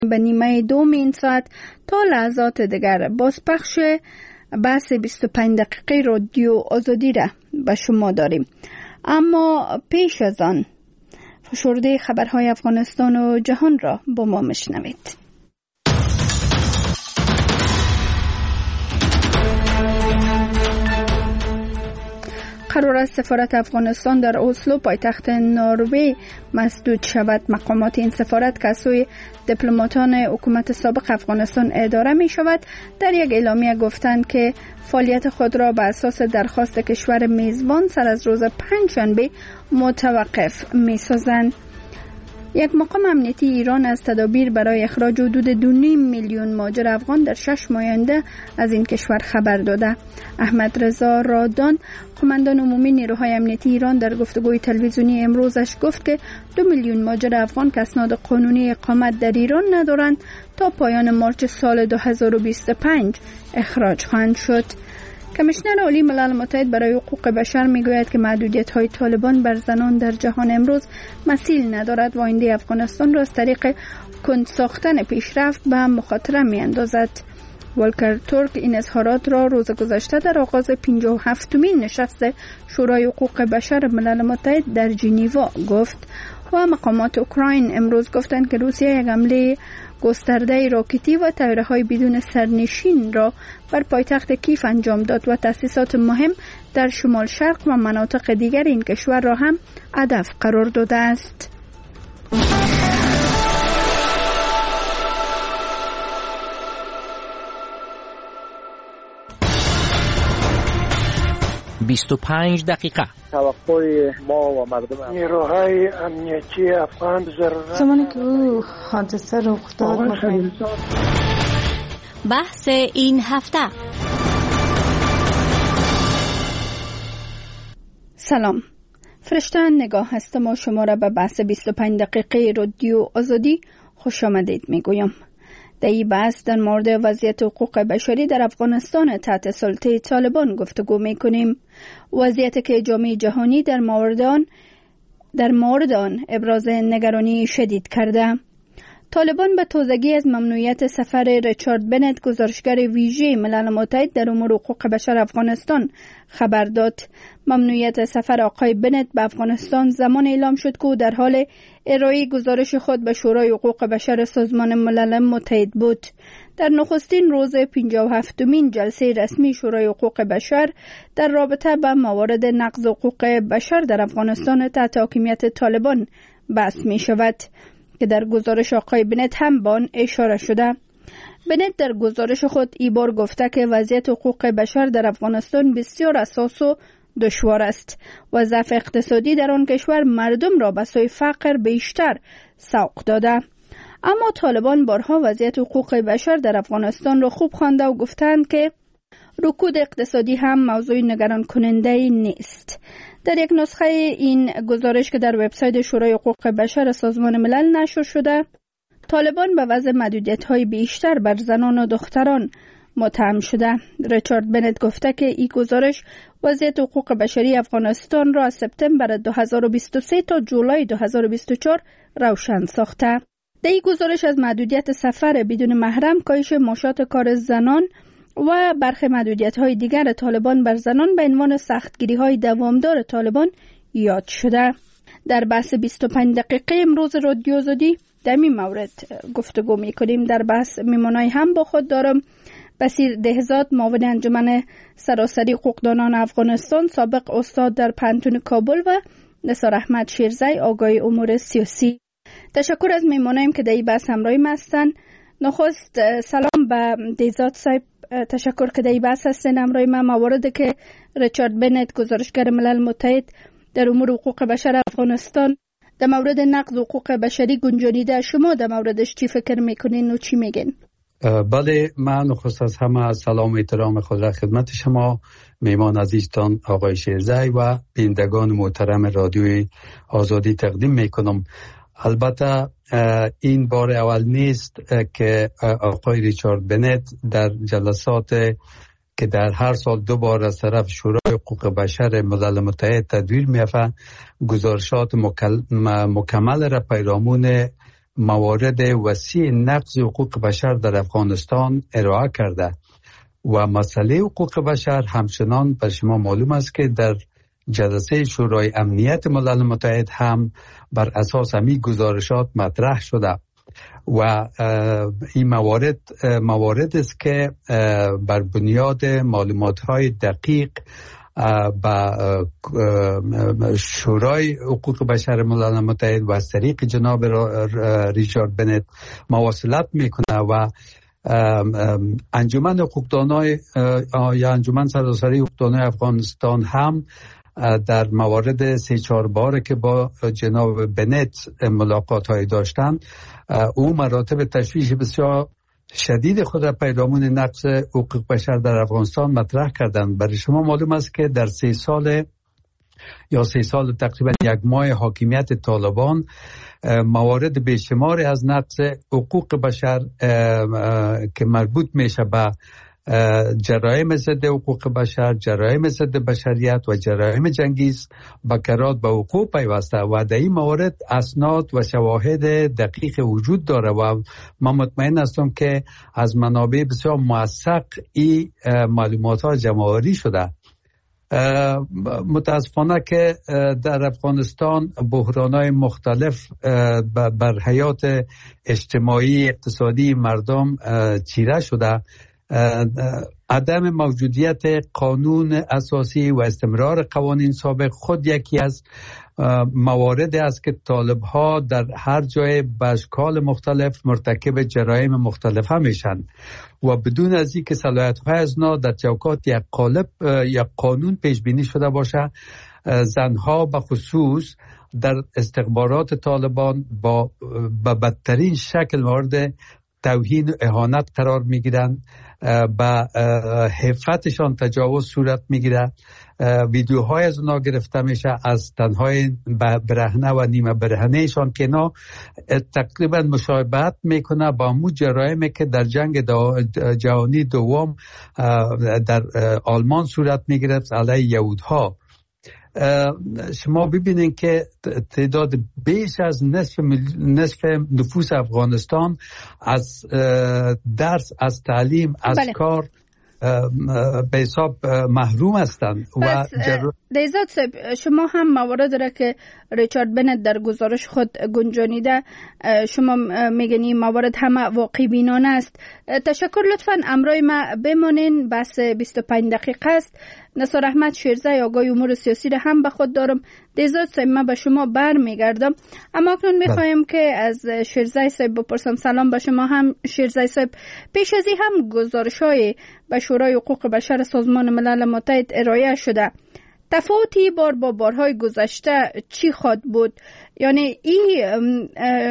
به نیمه دوم این ساعت تا لحظات دیگر بازپخش بحث 25 دقیقه رادیو آزادی را به شما داریم. اما پیش از آن فشرده خبرهای افغانستان و جهان را با ما مشنوید. قرار است سفارت افغانستان در اسلو پایتخت نروژ مسدود شود. مقامات این سفارت که از سوی دیپلماتان حکومت سابق افغانستان اداره می شود در یک اعلامیه گفتند که فعالیت خود را بر اساس درخواست کشور میزبان سر از روز پنجشنبه متوقف می سازند. یک مقام امنیتی ایران از تدابیر برای اخراج حدود 2.5 میلیون مهاجر افغان در 6 ماه آینده از این کشور خبر داده. احمد رضا رادان، قماندان عمومی نیروهای امنیتی ایران، در گفتگوی تلویزیونی امروزش گفت که 2 میلیون مهاجر افغان که اسناد قانونی اقامت در ایران ندارند تا پایان مارچ سال 2025 اخراج خواهند شد. کمیشنر عالی ملل متحد برای حقوق بشر میگوید که محدودیت‌های طالبان بر زنان در جهان امروز مثیل ندارد و آینده افغانستان را از طریق کند ساختن پیشرفت به مخاطره می‌اندازد. والکر تورک این اظهارات را روز گذشته در آغاز 57مین نشست شورای حقوق بشر ملل متحد در ژنو گفت و مقامات اوکراین امروز گفتند که روسیه یک حمله گسترده راکتی و طیاره‌های بدون سرنشین را بر پایتخت کیف انجام داد و تأسیسات مهم در شمال شرق و مناطق دیگر این کشور را هم هدف قرار داده است. «25 دقیقه» توقع ما و مردم نیروهای امنیتی افغان ضرورت زمانی که او حادثه رخ داد بحث این هفته. سلام، فرشته‌ان نگاه هستم و شما را به بحث 25 دقیقه رادیو آزادی خوش آمدید میگویم. در این بحث در مورد وضعیت حقوق بشری در افغانستان تحت سلطه طالبان گفتگو میکنیم. وضعیتی که جامعه جهانی در مورد آن ابراز نگرانی شدید کرده. طالبان به تازگی از ممنوعیت سفر ریچارد بنت، گزارشگر ویژه ملل متحد در امور حقوق بشر افغانستان، خبر داد. ممنوعیت سفر آقای بنت به افغانستان زمان اعلام شد که او در حال ارائه گزارش خود به شورای حقوق بشر سازمان ملل متحد بود. در نخستین روز 57مین جلسه رسمی شورای حقوق بشر در رابطه با موارد نقض حقوق بشر در افغانستان تحت حاکمیت طالبان بحث می شود که در گزارش آقای بنت هم به آن اشاره شده. بنت در گزارش خود ای بار گفته که وضعیت حقوق بشر در افغانستان بسیار حساس و دشوار است و ضعف اقتصادی در آن کشور مردم را به سوی فقر بیشتر سوق داده. اما طالبان بارها وضعیت حقوق بشر در افغانستان را خوب خوانده و گفتند که رکود اقتصادی هم موضوع نگران کننده نیست. در یک نسخه این گزارش که در وبسایت شورای حقوق بشر سازمان ملل نشر شده، طالبان به وضع محدودیت‌های بیشتر بر زنان و دختران متهم شده. ریچارد بنت گفته که این گزارش وضعیت حقوق بشری افغانستان را از سپتامبر 2023 تا جولای 2024 روشن ساخته. در این گزارش از محدودیت سفر بدون محرم، کاهش معاشات کار زنان و برخی محدودیت‌های دیگر طالبان بر زنان به عنوان سختگیری‌های دوامدار طالبان یاد شده. در بحث 25 دقیقه امروز رادیو آزادی در این مورد گفتگو می‌کنیم. در بحث میمونای هم با خود دارم بصیر دهزاد، معاون انجمن سراسری حقوقدانان افغانستان، سابق استاد در پانتون کابل، و نثار احمد شیرزی، آگاه امور سیاسی. تشکر از میمونایم که در این بحث همراهیم هستند. نخست سلام به دهزاد صاحب، تشکر که در این بحث هستین همراه من. مواردی که ریچارد بنت، گزارشگر ملل متحد در امور حقوق بشر افغانستان در مورد نقض حقوق بشری گنجانیده، شما در موردش چی فکر میکنین و چی میگین؟ بله، من نخست از همه سلام و احترام خود را خدمت شما میمان عزیزتان آقای شیرزی و بینندگان محترم رادیوی آزادی تقدیم میکنم. البته این بار اول نیست که آقای ریچارد بنت در جلسات که در هر سال 2 بار از طرف شورای حقوق بشر ملل متحد تدویر می‌یافت، گزارشات مکمل را پیرامون موارد وسیع نقض حقوق بشر در افغانستان ارائه کرده و مسئله حقوق بشر همچنان بر شما معلوم است که در جلسه شورای امنیت ملل متحد هم بر اساس همین گزارشات مطرح شده و این موارد است که بر بنیاد معلومات‌های دقیق با شورای حقوق بشر ملل متحد و از طریق جناب ریچارد بنت مواصلت میکنه و انجمن حقوقدانای یا انجمن سراسری حقوقدانای افغانستان هم در موارد 3-4 باره که با جناب بنت ملاقات های داشتن او مراتب تشویش بسیار شدید خود را پیرامون نقض حقوق بشر در افغانستان مطرح کردند. برای شما معلوم است که در 3 سال تقریبا 1 ماه حاکمیت طالبان موارد بیشماری از نقض حقوق بشر که مربوط میشه به جرایم ضد حقوق بشر، جرایم ضد بشریت و جرایم جنگی بکرات به حقوق پیوسته و در این موارد اسناد و شواهد دقیق وجود داره و من مطمئن هستم که از منابع بسیار موثق این معلومات ها جمع‌آوری شده. متاسفانه که در افغانستان بحران‌های مختلف بر حیات اجتماعی اقتصادی مردم چیره شده. عدم موجودیت قانون اساسی و استمرار قوانین سابق خود یکی از موارد است که طالب‌ها در هر جای به اشکال مختلف مرتکب جرایم مختلف میشن و بدون از اینکه صلاحیت‌های از نا در چوکات یک قالب یا قانون پیش بینی شده باشه، زنها به خصوص در استخبارات طالبان با بدترین شکل مورد توهین و اهانت قرار میگیرند، با حفتشان تجاوز صورت میگیره، ویدیوهای از اونا گرفته میشه، از تنهای برهنه و نیمه برهنهشان که اینا تقریبا مشابهت میکنه با همون جرایمی که در جنگ جهانی دوم در آلمان صورت میگرفت علیه یهودها. شما ببینید که تعداد بیش از نصف نفوس افغانستان از درس، از تعلیم، از کار به حساب محروم هستند. و دیزاد صاحب، شما هم موارد را که ریچارد بنت در گزارش خود گنجانیده شما میگنی موارد همه واقعی بینانه است. تشکر. لطفاً امرای ما بمانین، بس 25 دقیقه است. نثار احمد شیرزی آقای امور سیاسی را هم به خود دارم. دیزاد صاحب من به شما بر میگردم، اما اکنون میخوایم که از شیرزی صاحب بپرسم. سلام به شما هم شیرزی صاحب. پیش از این هم گزارش‌های به شورای حقوق بشر سازمان ملل متحد ارائه شده. تفاوتی با بارهای گذشته چی خواد بود؟ یعنی این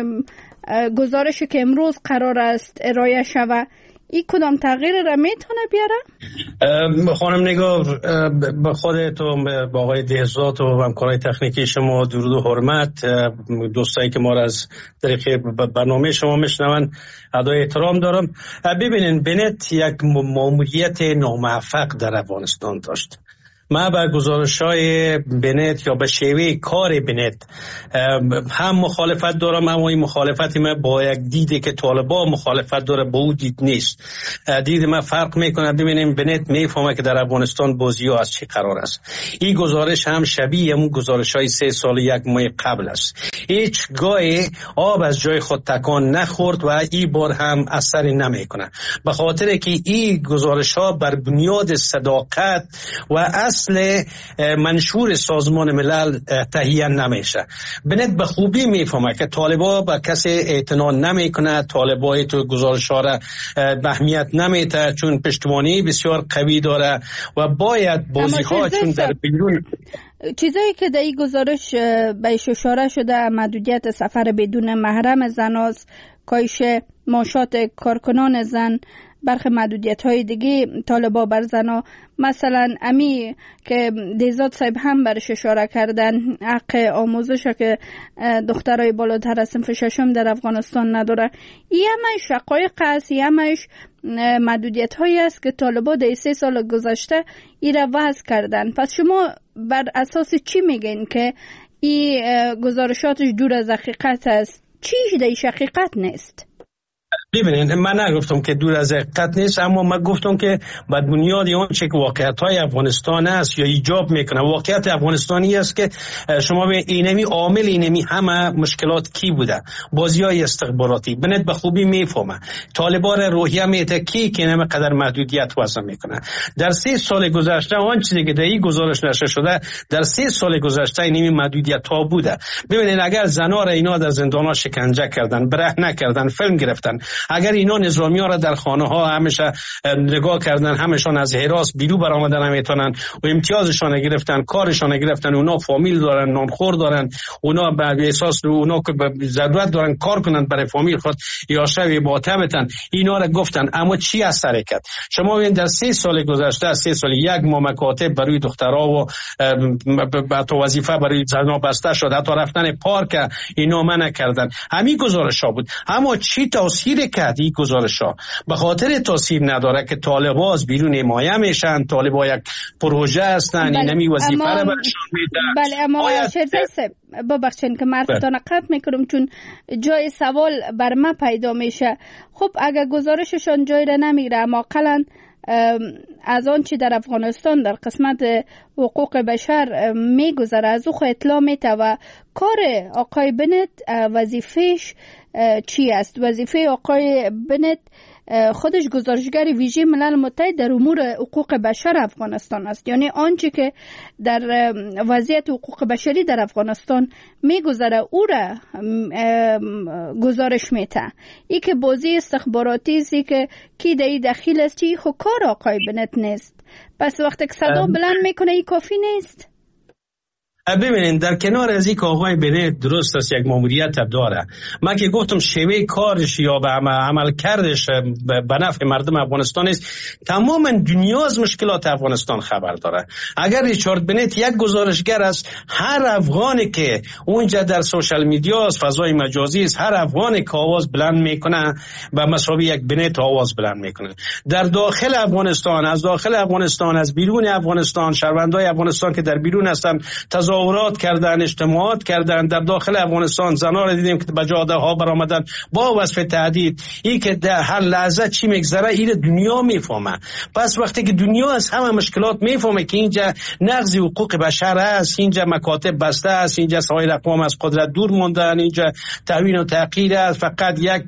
گزارشی که امروز قرار است ارائه شود، این کدام تغییر را میتونه بیاره؟ خانم نگار، به خودتون، به آقای دهزاد و همکارای تکنیکی شما درود و حرمت، دوستایی که ما را از طریق برنامه شما میشنون ادای احترام دارم. ببینین، بنت یک ماموریت ناموفق در افغانستان داشت. من به گزارش‌های بنت یا به شیوه کار بنت هم مخالفت دارم، اما این مخالفت من با یک دیدی که طالبان مخالفت داره با او دید نیست. دید من فرق میکنه. ببینیم بنت میفهمه که در افغانستان بازی‌ها از چی قرار است. این گزارش هم شبیه همون گزارش‌های 3 سال 1 ماه قبل است. هیچ گاهی آب از جای خود تکان نخورد و این بار هم اثری نمیکنه، به خاطر که این گزارش‌ها بر بنیاد صداقت و اصل منشور سازمان ملل تهیه نمیشه. بنت به خوبی میفهمه که طالبا به کسی اعتنا نمیکنه، طالبای تو گزارش‌ها را اهمیت نمیده چون پشتوانی بسیار قوی داره و باید بازی‌ها چون در بیرون چیزایی که در این گزارش بهش اشاره شده، محدودیت سفر بدون محرم زناست، کاهش معاشات کارکنان زن، برخی محدودیت‌های دیگه طالبا بر زنا، مثلا امی که دیزاد صاحب هم برش اشاره کردن، حق آموزش که دخترای بالاتر از صنف 6 در افغانستان نداره. این همش شقایق است، این همش محدودیت‌هایی است که طالبا در 3 سال گذشته این را وضع کردن. پس شما بر اساس چی میگین که این گزارشاتش دور از حقیقت است؟ چیش دیش حقیقت نیست؟ ببینید، من نگفتم که دور از حقیقت نیست، اما من گفتم که بر بنیاد اون چه که واقعیت‌های افغانستان است یا ایجاب میکنه. واقعیت افغانستانی است که شما به اینمی عامل اینمی همه مشکلات کی بوده، بازی‌های استخباراتی بنت به خوبی میفهمه. طالبان روحیه میته کی که اینم قدر محدودیت وضع میکنه. در 3 سال گذشته آن چیزی که در این گزارش نشر شده در 3 سال گذشته اینمی محدودیت ها بوده. ببینید، اگر زنا را اینا در زندان‌ها شکنجه کردن، برهنه کردن، فیلم گرفتن، اگر اینا نظامی‌ها را در خانه ها همیشه نگاه کردن، همشان از حراس بیرون برآمدن نمیتونن و امتیازشان گرفتن، کارشان گرفتن، اونا فامیل دارن، نانخور دارن، اونا به اساس اونا که ضرورت دارن کار کنن برای فامیل خود یا شوی باطبتن، اینا را گفتن. اما چی اثر کرد؟ شما ببین در 3 سال گذشته، 3 سال یک ما مکاتب برای دخترها و تو وظیفه برای زنها بسته شد، حتی رفتن پارک اینا منع کردن. همین گزارش‌ها بود. اما چی تاثیر کرد این گزارش‌ها؟ به خاطر تاثیر نداره که طالب‌ها از بیرون حمایه میشن، طالب‌ها یک پروژه هستن، اینمی وظیفه را برشان میدن. بله، اما شیرزای صاحب ببخشید که معرفتان قطع میکنم چون جای سوال بر من پیدا میشه. خب اگر گزارششان جای را نمیره، اما قلن از آن چی در افغانستان در قسمت حقوق بشر میگذره از او خود اطلاع میته و کار آقای بنت وظیفهش چی است؟ وظیفه آقای بنت خودش گزارشگر ویژه ملل متحد در امور حقوق بشر افغانستان است، یعنی آنچه که در وضعیت حقوق بشری در افغانستان میگذره او را گزارش میته. ای که بازی استخباراتی است که کی دایی دخیل است، چی خو کار آقای بنت نیست. پس وقتی که صدا بلند میکنه ای کافی نیست. ببینید، در کنار از این که آقای بنت درست است یک ماموریت داره، من که گفتم شیوه کارش یا به عمل کردش به نفع مردم افغانستان است. تماما دنیا از مشکلات افغانستان خبر داره. اگر ریچارد بنت یک گزارشگر است، هر افغانی که اونجا در سوشال میدیا است، فضای مجازی است، هر افغانی که آواز بلند میکنه به مسابقه یک بنت آواز بلند میکنه. در داخل افغانستان، از داخل افغانستان، از بیرون افغانستان، شهروندای افغانستان که در بیرون هستن تظاهرات کردن، اجتماعات کردن. در داخل افغانستان زنان را دیدیم که به جاده ها برآمدن با وصف تهدید. این که در هر لحظه چی میگذره این دنیا میفهمه. پس وقتی که دنیا از همه مشکلات میفهمه که اینجا نقض حقوق بشر است، اینجا مکاتب بسته است، اینجا سایر اقوام از قدرت دور موندن، اینجا توهین و تحقیر است، فقط یک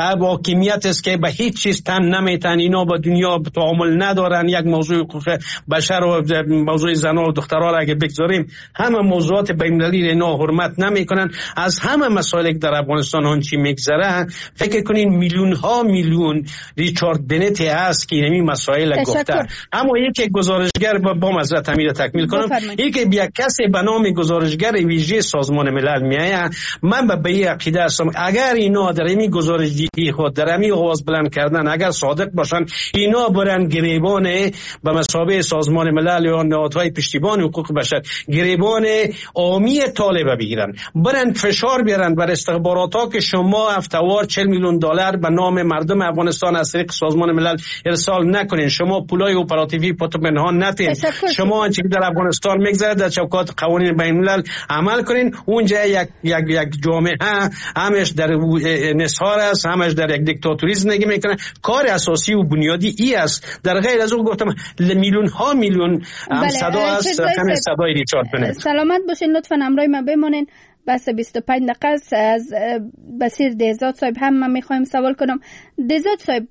حاکمیت است که به هیچ چیز تن نمیتن، اینا با دنیا تعامل ندارن. یک موضوع حقوق بشر و موضوع زنان و دخترها را اگه بگذاریم، همه موضوعات بین‌المللی اینا حرمت نمیکنن. از همه مسائل که در افغانستان آن چی میگذره، فکر کنین میلیون ها میلیون ریچارد بنت هست که این مسائل گفته. اما یک گزارشگر با معذرت امیر تکمیل کنم، یک کسی به نام گزارشگر ویژه سازمان ملل میایه، من به این عقیده هستم اگر اینا در این گزارشی خود در این آواز بلند کردن اگر صادق باشن، اینا برن گریبان به مثابه سازمان ملل یا نهادهای پشتیبان حقوق بشر گریبان عامی طالب بگیرن، برن فشار بیارن بر استخبارات ها که شما هفته‌وار 40 میلیون دلار به نام مردم افغانستان از طریق سازمان ملل ارسال نکنین، شما پولای اپراتیوی پنهان نتین، شما آنچه در افغانستان میگذره در چوکات قوانین بین الملل عمل کنین. اونجا یک جامعه همش در نصار است، همش در یک دیکتاتوری زندگی میکنه. کار اساسی و بنیادی ای است. در غیر از اون گفتم میلیون ها میلیون صدا است، همین صدای ریچارد بنت. سلامت باشین، لطفاً همراه ما بمانین. بس 25 دقیقه از بصیر دهزاد صاحب هم من میخوایم سوال کنم. دهزاد صاحب،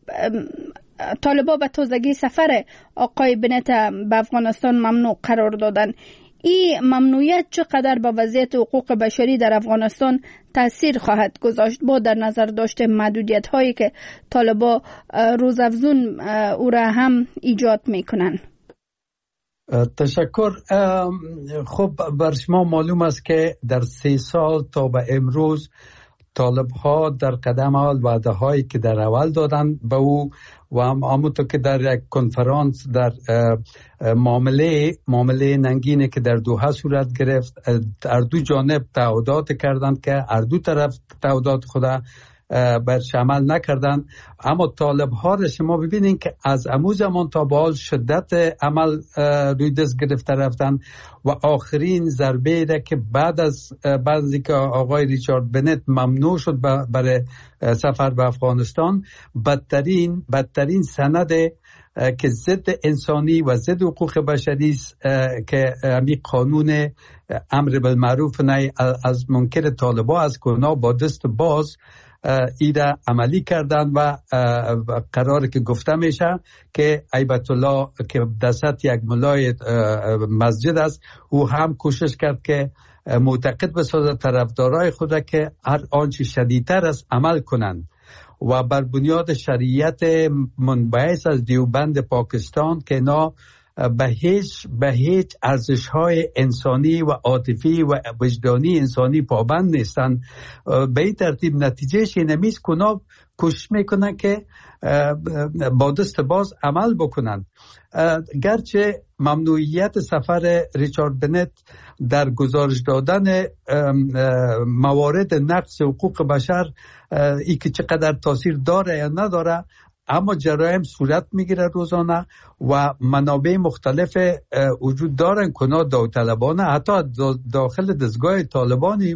طالبا به تازگی سفر آقای بنت به افغانستان ممنوع قرار دادن. این ممنوعیت چقدر به وضعیت حقوق بشری در افغانستان تاثیر خواهد گذاشت با در نظر داشته محدودیت هایی که طالبا روزافزون او را هم ایجاد میکنن؟ تشکر. خب بر شما معلوم است که در 3 سال تا به امروز طالب ها در قدم اول وعده هایی که در اول دادن به او و همونطور که در یک کنفرانس در معامله ننگینه که در دوحه صورت گرفت، هر دو جانب تعهدات کردند که هر دو طرف تعهدات خود برش عمل نکردن. اما طالب ها را شما ببینین که از امو زمان تا به حال شدت عمل روی دست گرفته رفتن و آخرین ضربه را که بعد از که آقای ریچارد بنت ممنوع شد برای سفر به افغانستان، بدترین سند که ضد انسانی و ضد حقوق بشری است که همین قانون امر بالمعروف نهی از منکر طالبان از گناه با دست باز ایره عملی کردن و قراره که گفته میشه که ایبت الله که دست یک ملای مسجد است، او هم کوشش کرد که معتقد بسازه طرفدارای خود که هر آنچه شدیدتر است عمل کنند و بر بنیاد شریعت منبعث از دیوبند پاکستان که اینا به هیچ ارزش‌های انسانی و عاطفی و وجدانی انسانی پابند نیستند. به این ترتیب نتیجهش این است که اونا کوشش میکنن که با دست باز عمل بکنن. گرچه ممنوعیت سفر ریچارد بنت در گزارش دادن موارد نقض حقوق بشر ای که چقدر تاثیر داره یا نداره، اما جرایم صورت میگیره روزانه و منابع مختلف وجود دارن که داوطلبانه حتی داخل دستگاه طالبانی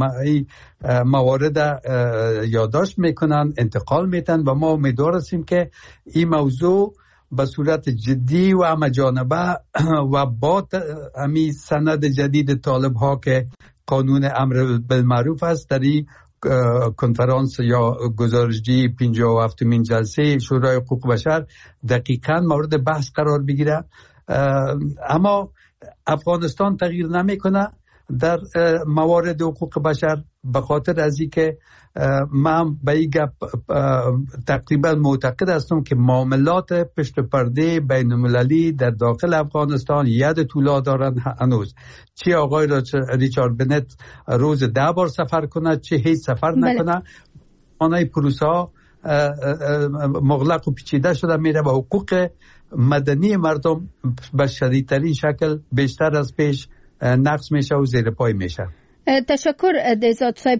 موارد یادداشت میکنن، انتقال میتن و ما امیدوار هستیم که این موضوع به صورت جدی و همه‌جانبه و با همین سند جدید طالب ها که قانون امر بالمعروف است در این کنفرانس یا گزارشی 57مین جلسه شورای حقوق بشر دقیقاً مورد بحث قرار بگیره. اما افغانستان تغییر نمیکنه در موارد حقوق بشر به خاطر از اینکه من به این گپ تقریبا معتقد هستم که معاملات پشت پرده بین المللی در داخل افغانستان ید طولا دارن هنوز. چه آقای ریچارد بنت روز 10 بار سفر کنه، چه هیچ سفر نکنه، آنهای پروسه ها مغلق و پیچیده شده میره و حقوق مدنی مردم به شدیدترین شکل بیشتر از پیش نقص میشه و زیر پای میشه. تشکر دهزاد صاحب.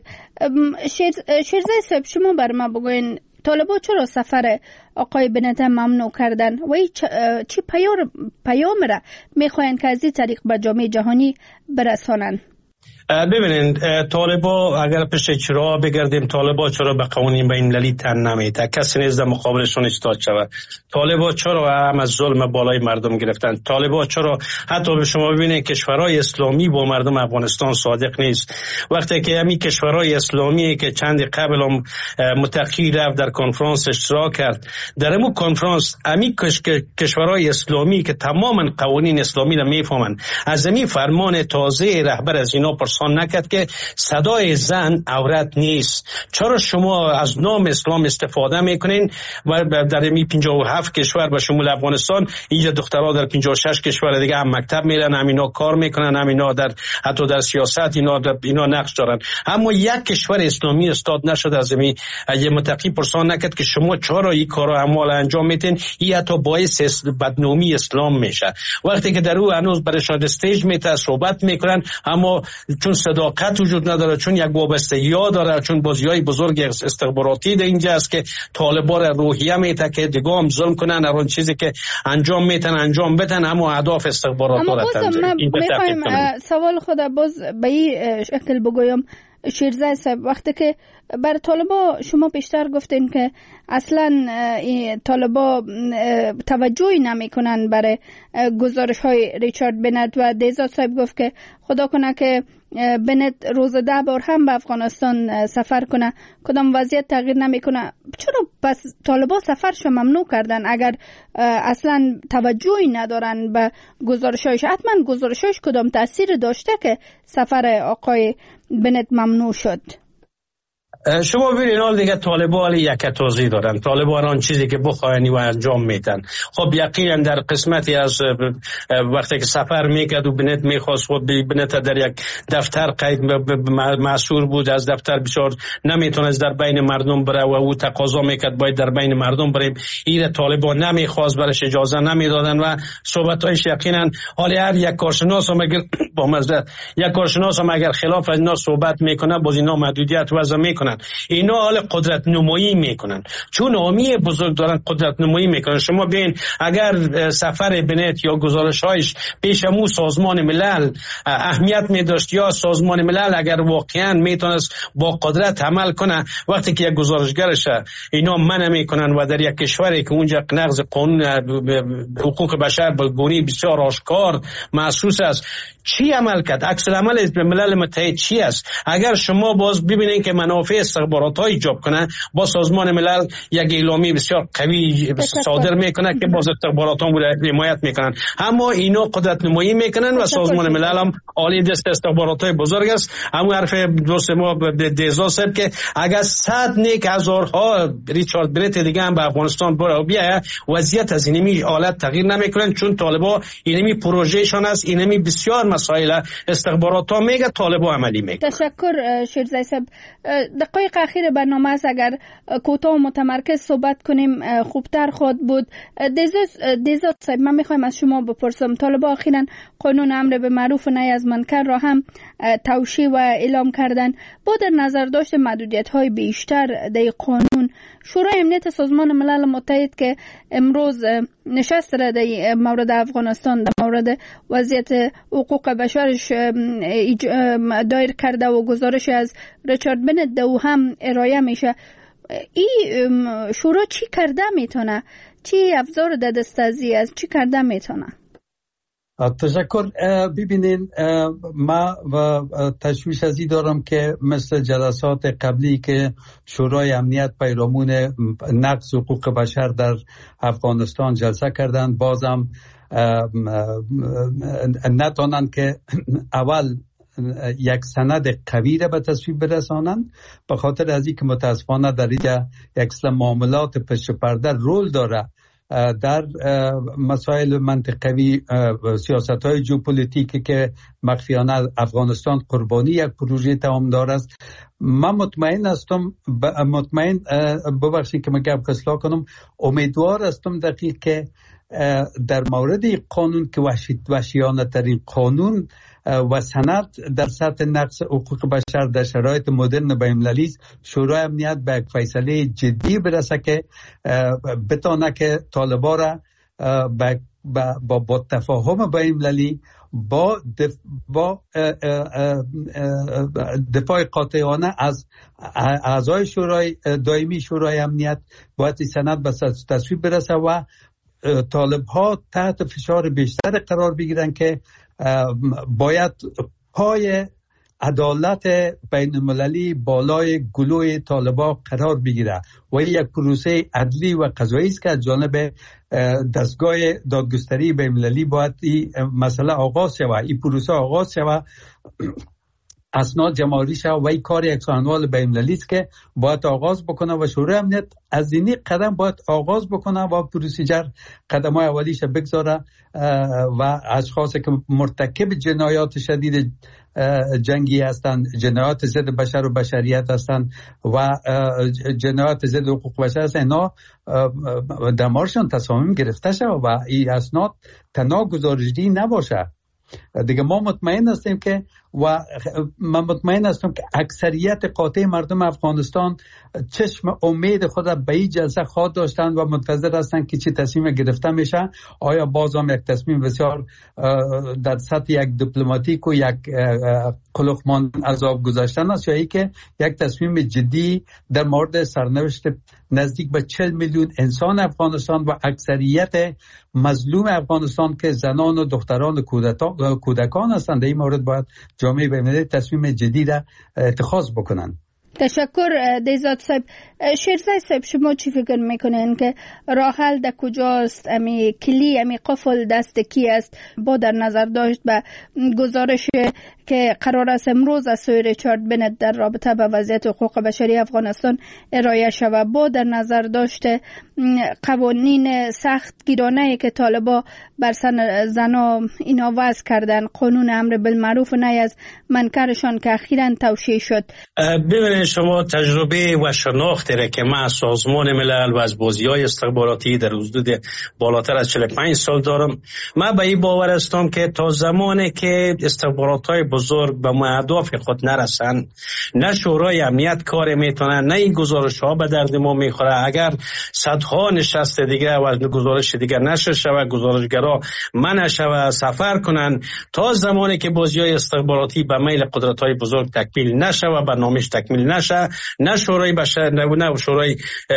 شیرزای صاحب شما بر ما بگوین طالبان چرا سفر آقای بنت ممنوع کردن و چی پیام را میخواین که از این طریق به جامعه جهانی برسانن؟ ببینید طالبا اگر پشت چرا بگردیم، طالبا چرا به قوانین بین المللی تن نمیده، کسی نیست در مقابلشون ایستاد شود. طالبا چرا هم از ظلم بالای مردم گرفتن، طالبا چرا حتی به شما ببینید کشورهای اسلامی با مردم افغانستان صادق نیست. وقتی که همین کشورهای اسلامی که چند قبل هم متقی رفت در کنفرانس اشتراک کرد، در همون کنفرانس همین کشورهای اسلامی که تماما قوانین اسلامی را میفهمند، از همین فرمان تازه رهبر از اینا پرسان نکرد که صدای زن عورت نیست. چرا شما از نام اسلام استفاده میکنین و در می 57 کشور به شمول افغانستان اینجا دخترها در 56 کشور دیگه هم مکتب میرن، هم اینا کار میکنن، هم اینا حتی در سیاست اینا نقش دارن. اما یک کشور اسلامی استاد نشد از می یه متقی پرسان نکرد که شما چرا این کارا اعمال انجام میتین، این حتی باعث بدنامی اسلام میشه. وقتی که در او هنوز برشاد استیج میته صحبت میکنن، اما چون صداقت وجود نداره، چون یک وابستگی داره، چون بازیای بزرگ استخباراتی در اینجا است که طالبان روحیه میته که دیگه هم ظلم کنن، هر چیزی که انجام میتن انجام بدن، اما اهداف استخبارات داره. اما میخوایم سوال خود باز به این شکل بگویم شیرزای صاحب، وقتی که بر طالبا شما بیشتر گفتین که اصلا طالبا توجهی نمی کنن برای گزارش های ریچارد بنت و دهزاد صاحب گفت که خدا کنه که بنت روز 10 بار هم به افغانستان سفر کنه کدام وضعیت تغییر نمی کنه. چرا پس طالبا سفرش ممنوع کردن اگر اصلا توجهی ندارن به گزارشایش؟ حتما گزارشایش کدام تأثیر داشته که سفر آقای بنت ممنوع شد؟ شما ببینید حال دیگه طالبان یک توضیح دارن، طالبان آن چیزی که بخواین و انجام میتن. خب یقینا در قسمتی از وقتی که سفر میکرد و بنت میخواست و بنت در یک دفتر قید محصور بود، از دفتر بسیار نمیتونست در بین مردم بره و او تقاضا میکرد باید در بین مردم بریم، این طالبان نمیخواست، برش اجازه نمیدادن و صحبتایش یقینا حال هر یک کارشناس هم اگر با مزد یک کارشناس هم اگر خلاف از اینا صحبت میکنه باز اینا محدودیت وضع میکنه. میکنن، اینا حال قدرت نمایی میکنن، چون عامی بزرگ دارن قدرت نمایی میکنن. شما ببین اگر سفر بنت یا گزارش هایش پیش مو سازمان ملل اهمیت میداشت یا سازمان ملل اگر واقعا میتونست با قدرت عمل کنه، وقتی که یک گزارشگرش اینا منع میکنن و در یک کشوری که اونجا نقض قانون حقوق بشر به گونه بسیار آشکار محسوس است، چی عمل کرد؟ عکس العمل ملل متحد چی است؟ اگر شما باز ببینین که منافع استخبارات ها ایجاب کنه، با سازمان ملل یک اعلامی بسیار قوی صادر میکنه که باز استخبارات ها حمایت میکنن. اما اینا قدرت نمایی میکنن و سازمان ملل هم عالی دست استخبارات های بزرگ است. همون حرف درست ما دیزا صاحب که اگر 100 نیک هزارها ریچارد برت دیگه هم به افغانستان بیایه، وضعیت از اینمی حالت تغییر نمیکنن، چون طالبا اینمی پروژهشان است، اینمی بسیار مسائل استخبارات ها میگه، طالبا عملی میگه. تشکر شیرزای صاحب. دقایق اخیر برنامه است، اگر کوتاه و متمرکز صحبت کنیم خوبتر خود بود. دیزاد صاحب، من میخوایم از شما بپرسم، طالبا اخیراً قانون امر به معروف و نهی از منکر را هم توشیح و اعلام کردن. با در نظر داشت محدودیت های بیشتر در قانون، شورای امنیت سازمان ملل متحد که امروز نشست را در مورد افغانستان در مورد وضعیت حقوق بشرش دایر کرده و گزارش از ریچارد بنت دو هم ارائه میشه، این شورا چی کرده میتونه؟ چی افزار در دست ازی است؟ چی کرده میتونه؟ تشکر. ببینین، ما و تشویش ازی دارم که مثل جلسات قبلی که شورای امنیت پیرامون نقض حقوق بشر در افغانستان جلسه کردن، بازم نتونن که اول یک سند قوی را به تصویب برسانند، به خاطر از اینکه متاسفانه در اینجا یک معاملات پشت پرده رول داره در مسائل منطقوی، سیاست‌های ژئوپلیتیکی که مخفیانه افغانستان قربانی یک پروژه تمامدار است. من مطمئن ببخشید که من گپ اصلاح کنم، امیدوار هستم دقیق که در مورد قانون که وحشیانه ترین قانون و سند در سطح نقض حقوق بشر در شرایط مدرن بین‌المللی است، شورای امنیت به یک فیصله جدی برسه که بتونه که طالبان را با تفاهم بین‌المللی با دفاع قاطعانه از اعضای شورای دائمی شورای امنیت باید سند به تصویب برسه و طالب ها تحت فشار بیشتر قرار بگیرن که باید پای عدالت بین المللی بالای گلوی طالبان قرار بگیره و یک پروسه عدلی و قضایی است که از جانب دستگاه دادگستری بین المللی باید این مسئله آغاز شود، این پروسه آغاز شود، اسناد جمع‌آوری شود و این کار یک سازمان بین‌المللی است که باید آغاز بکنه و شورای امنیت از این قدم باید آغاز بکنه و پروسیجر قدم‌های اولیش بگذاره و اشخاصی که مرتکب جنایات شدید جنگی هستند، جنایات ضد بشر و بشریت هستند و جنایات ضد حقوق بشر هستند، اینا دمارشان تصامیم گرفته شد و این اسناد تنها گزارشی نباشه. دیگه ما مطمئن هستیم که من مطمئن هستم که اکثریت قاطع مردم افغانستان چشم امید خود را به این جلسه خواهد داشتند و منتظر هستند که چه تصمیم گرفته میشه. آیا باز هم یک تصمیم بسیار در سطح یک دیپلماتیک و یک قلقمان عذاب گذاشتن است یا ای که یک تصمیم جدی در مورد سرنوشت نزدیک به 40 میلیون انسان افغانستان و اکثریت مظلوم افغانستان که زنان و دختران و کودکان هستند، در این مورد باید جامعه بین‌المللی تصمیم جدی را اتخاذ بکنند. تشکر دیزاد صاحب. شیرزای صاحب، شما چی فکر میکنین که راه حل در کجاست؟ امی کلی امی قفل دست کی است؟ با در نظر داشت به گزارش که قرار است امروز از سوی ریچارد بنت در رابطه با وضعیت حقوق بشری افغانستان ارائه شود، با در نظر داشت قوانین سخت گیرانه‌ای که طالبا بر سن زنا اینا وضع کردن، قانون امر بالمعروف و نهی از منکرشان که اخیراً توشیح شد. ببینید ببینید شما تجربه و شناختی را که من از سازمان ملل و از بازی‌های استخباراتی در حدود بالاتر از 45 سال دارم، من به این باور هستم که تا زمانی که استخبارات‌های بزرگ به اهداف خود نرسن، نه شورای امنیت کار میتونن، نه این گزارش‌ها به درد ما میخوره. اگر صدها نشست دیگه و گزارش دیگه نشه شود، گزارشگرا من شود سفر کنن، تا زمانی که بازی‌های استخباراتی به میل قدرت‌های بزرگ تکمیل نشه و برنامه‌اش تکمیل نشه، نه شورای بشر نه شورای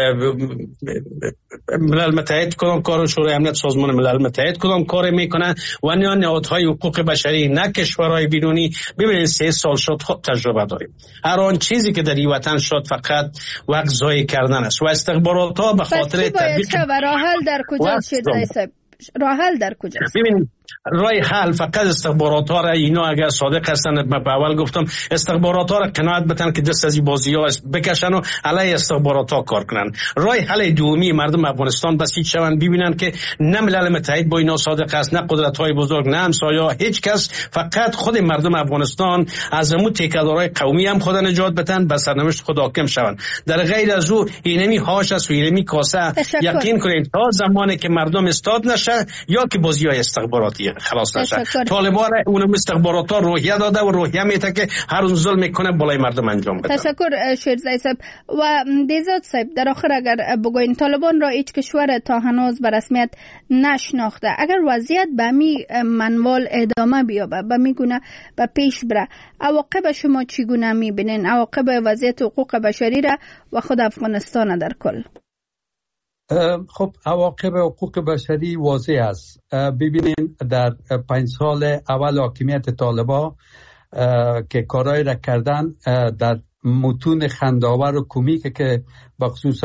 ملل متحد کدام کار، شورای امنیت سازمان ملل متحد کدام کار میکنه و نه نهادهای حقوق بشری، نه کشورهای بیرونی. ببینید 3 سال شد خود تجربه داریم. هر آن چیزی که در این وطن شد فقط وقت ضایع کردن است و استخبارات‌ها به خاطر تطبیق راه حل در کجا شد؟ راه حل در کجاست؟ ببینید راه حل فقط استخبارات‌ها را، اینا اگر صادق هستند، من اول گفتم استخبارات‌ها را قناعت بدن که دست از این بازی‌ها بکشن و علیه استخبارات‌ها کار کنن. راه حل دومی مردم افغانستان بس هیچ شون ببینن که نه ملل متحد با اینا صادق است، نه قدرت‌های بزرگ، نه همسایا، هیچ کس، فقط خود مردم افغانستان از همون تکیه‌دارای قومی هم خود نجات بدن، به سرنوشت خود حاکم شون. در غیر از او اینمی هاش است و اینمی کاسه. یقین کنید تا زمانی که مردم استاد نشه یا که بازی‌های استخباراتی خلاص نشه، طالبان اونم استخبارات‌ها روحیه داده و روحیه میته که هر اون ظلم میکنه بالای مردم انجام بده. تشکر شیرزای صاحب. و دیزاد صاحب، در آخر اگر بگوین طالبان را هیچ کشور تا هنوز به رسمیت نشناخته، اگر وضعیت به می منوال ادامه بیابه، به می گونه به پیش بره، عواقب شما چگونه میبینین؟ عواقب وضعیت حقوق بشری را و خود افغانستان در کل؟ خب عواقب حقوق بشری واضح است. ببینین در 5 سال اول حاکمیت طالبان که کارهای را کردن در متون خنداور و کمیک که بخصوص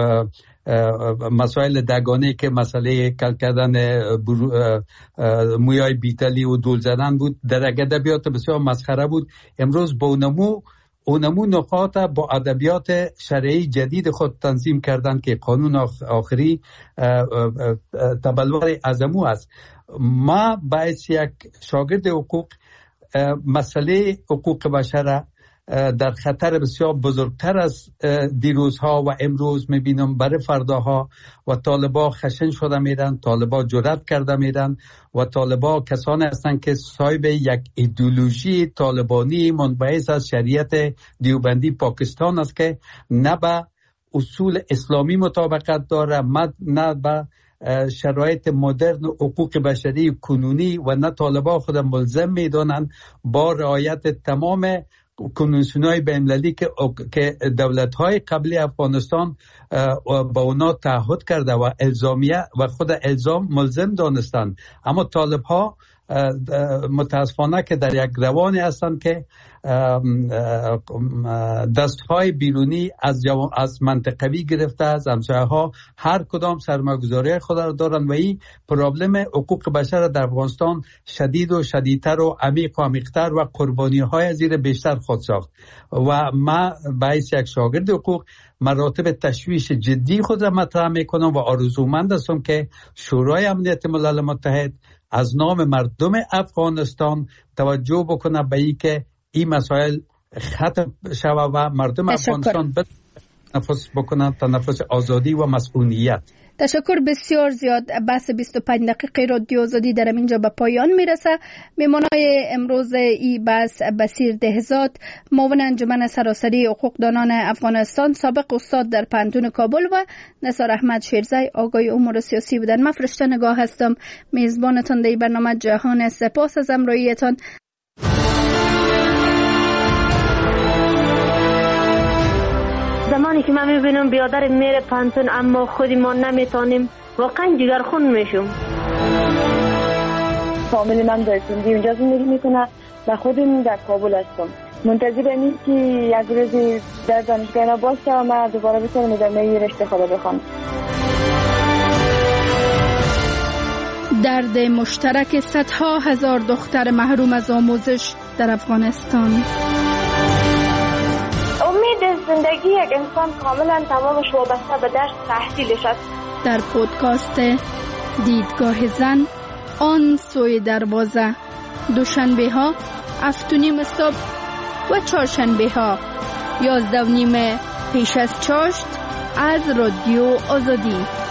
مسائل دگانه که مسئله کل کردن مویای بیتلی و دول زدن بود، در ادبیات بسیار مسخره بود. امروز با اونمو نقاط با ادبیات شرعی جدید خود تنظیم کردن که قانون آخری تبلور ازمو است. ما باعث یک شاگرد حقوق مسئله حقوق بشر در خطر بسیار بزرگتر از دیروزها و امروز میبینم برای فرداها و طالبا خشن شده میرن، طالبا جرأت کرده میرن و طالبا کسانی هستند که صاحب یک ایدئولوژی طالبانی منبعث از شریعت دیوبندی پاکستان است که نه به اصول اسلامی مطابقت داره، نه به شرایط مدرن و حقوق بشری کنونی و نه طالبا خود ملزم میدونن با رعایت تمام کنوانسیون‌های بین‌المللی که دولت‌های قبلی افغانستان با اونا تعهد کرده و الزامیه و خود الزام ملزم دانستند. اما طالب‌ها متاسفانه که در یک روانی هستند که دستهای بیرونی از منطقوی گرفته از همسایه‌ها هر کدام سرمایه‌گذاری خود را دارند و این پرابلم حقوق بشر در افغانستان شدید و شدیدتر و عمیق و عمیق‌تر و قربانی‌های زیر بیشتر خود ساخت. و ما باعث یک شاگرد حقوق مراتب تشویش جدی خود را مطرح میکنم و آرزومند هستم که شورای امنیت ملل متحد از نام مردم افغانستان توجه بکنه به این که این مسائل ختم شود و مردم افغانستان تنفس بکنن، تنفس آزادی و مسئولیت. تشکر بسیار زیاد. بحث 25 دقیقه رادیو آزادی در اینجا به پایان میرسه. میمانای امروز ای بحث بصیر دهزاد، معاون انجمن سراسری حقوقدانان افغانستان، سابق استاد در پانتون کابل و نثار احمد شیرزای، آگای امور سیاسی بودن. من فرشته نگاه هستم، میزبانتان در برنامه جهان. سپاس از همراهیتان. زمانی که من میبینم بیادر میره پانتون اما خودی ما نمیتونیم، واقعا جگرخون میشم. فامیل من در سندی اونجا زندگی میکنه و خودم در کابل هستم. منتظرم این که یک روزی در دانشگاه ما باشه و من دوباره بتونم ادامه رشته خدا بخونم. درد مشترک صدها هزار دختر محروم از آموزش در افغانستان. امید زندگی یک انسان کاملا تمامش وابسته به درس تحصیلش است. در پودکاست دیدگاه زن، آن سوی دروازه، دوشنبه ها 7:30 صبح و چهارشنبه ها 11:30 پیش از چاشت از رادیو آزادی.